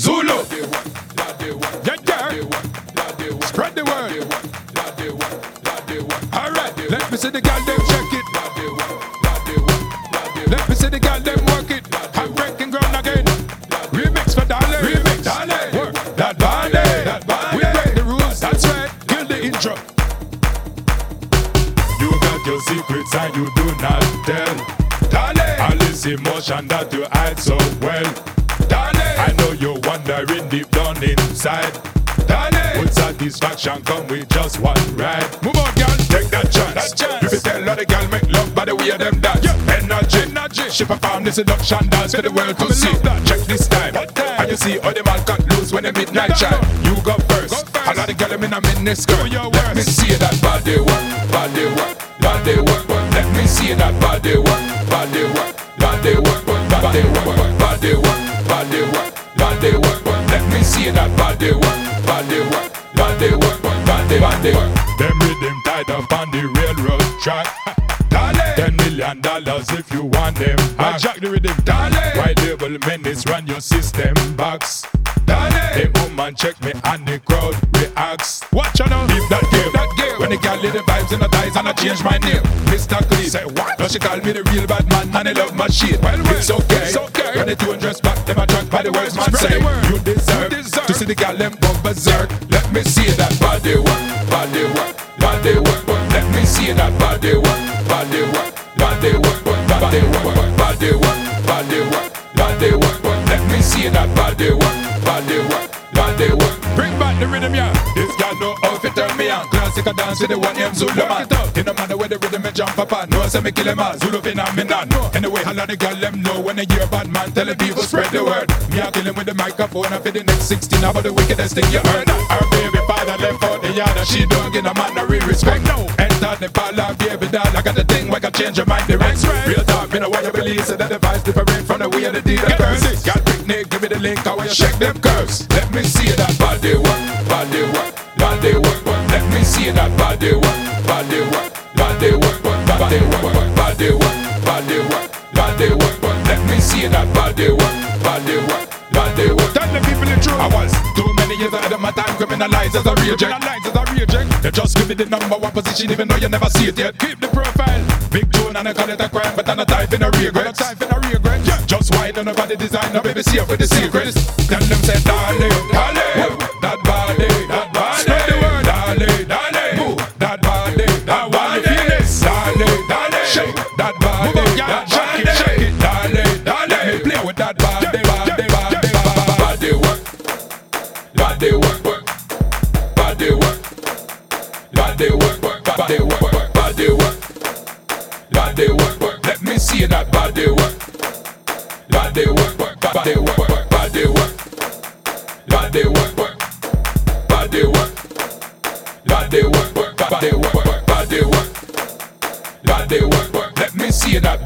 Zulu. Yeah, yeah. Spread the word. Alright, let me see the girl them check it. Let me see the girl them work it. I'm breaking ground again. Remix for Dale. Remix. Dale. Work. That body. We break the rules. That's right. Kill the intro. You got your secrets and you do not tell. Dale. All this emotion that you hide so well. Dale. I know you're wondering deep down inside. Dale. With satisfaction come with just one ride. Move on, girl. Take that chance. You be tell all the girl make love by the way of them dance. Energy. She perform the seduction dance for the world to see. Check this time. And you see all the man cut loose when the midnight shine. You go first. A lot of girl in a miniskirt. Let me see that body work. Body work. Body work. Let me see that body work. Body work. Body work. Body work. Body work. Body work. Body work. Let me see that body work. Body work. Body work. Body work. Them rhythm tied up on the railroad track. $10 million if you want them back. Jack the rhythm. White label menace run your system box. The woman check me and the crowd reacts. Watch out now. Leave that game. When the girl leave the vibes in the thighs and I change my name. Mr. Clean. Say what? Now she call me the real bad man and I love my shit. Well, it's okay. When they do dress back, them are drunk by the words man say. You deserve to see the girl them go berserk. Let me see that body work. Body work. Body work. Let me see that body work. Body work. Body work. Body work. Body work. Body work. Body work. Let me see that body work. Body work. Body work. Bring back the rhythm, yeah. This girl know how to turn me on. Classic a dance with the one named Zulu man. In no matter where the rhythm me jump up on. No say me kill him all. Zulu phenomenon. Anyway, a lot of girl them know when they hear bad man tell the people spread the word. Me a kill him with the microphone and for the next 16 about the wickedest thing you heard. Her baby father left out the yard and she don't give a man no real respect. No. Enter the parlor, baby doll. I got the thing where I can change your mind direct. Real talk, me know why you believe so that the vibes different from the way of the deal occurs. Got picnic, give me the link, I want you shake them curves. Let me see that body work, body work, body work. Let me see that body work, body work, body work, body work, body work, body work, body work. Let me see that body work, body work, body work. Tell the people the truth. I was too many years ahead of my time, criminalized as a reject. They just give me the number one position even though you never see it yet. Keep the profile, big tune and I call it a crime, but I'm not type in a regret. Yeah. Just wide on the body design, no baby safe with the secrets. Tell them say darling, darling, that body, that body. Spread the word, darling, darling, move that body, that body. Feel it, darling, darling, shake that body, that body, shake it, darling, darling. Let me play with that body, body, body, body work, body work, body work, body work, body work, body work, body work. Let me see that body work. Body work, body work, body work, body work, body work, body work, body work, body work, body work. Let me see that